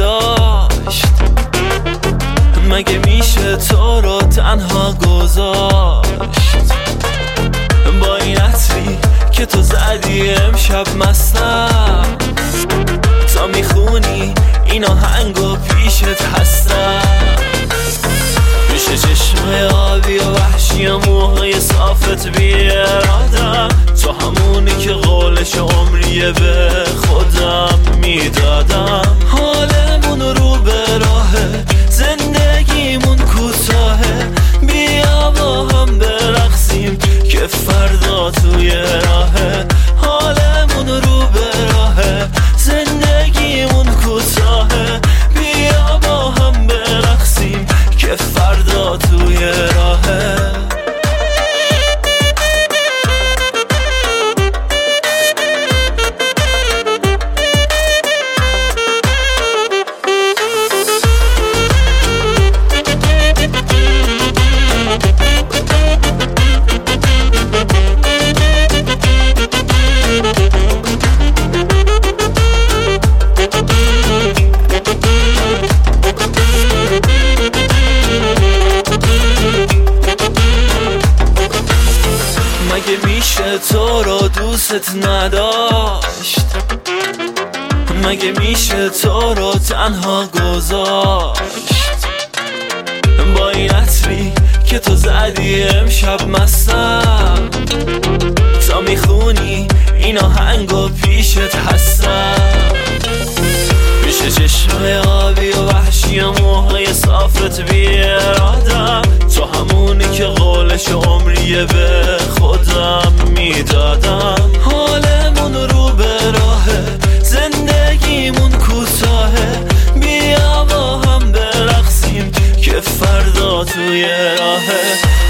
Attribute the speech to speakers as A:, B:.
A: نداشت. مگه میشه تو رو تنها گذاشت؟ با این عطری که تو زدی امشب مستم، تا میخونی این آهنگو پیشت هستم. میشه چشم آبی و وحشی و موهای صافت بیارادم، تو همونی که قولش عمریه به خودم میدادم. حالمون رو به راهه، زندگیمون کوتاهه، بیا با هم برقصیم که فردا توی راهه. حالمون رو به راهه، زندگیمون کوتاهه، بیا با هم برقصیم که فردا توی راهه. مگه میشه تو رو دوست نداشت؟ مگه میشه تو رو تنها گذاشت؟ با این عطری که تو زدی امشب مستم، تا میخونی این آهنگو پیشت هستم. میشه چشم آبی و وحشی و موهای صافت بیارادم، تو همونی که قولش عمریه به خودم میدادم. حالمون رو به راهه، زندگیمون کوتاهه، بیا با هم برقصیم که فردا توی راهه.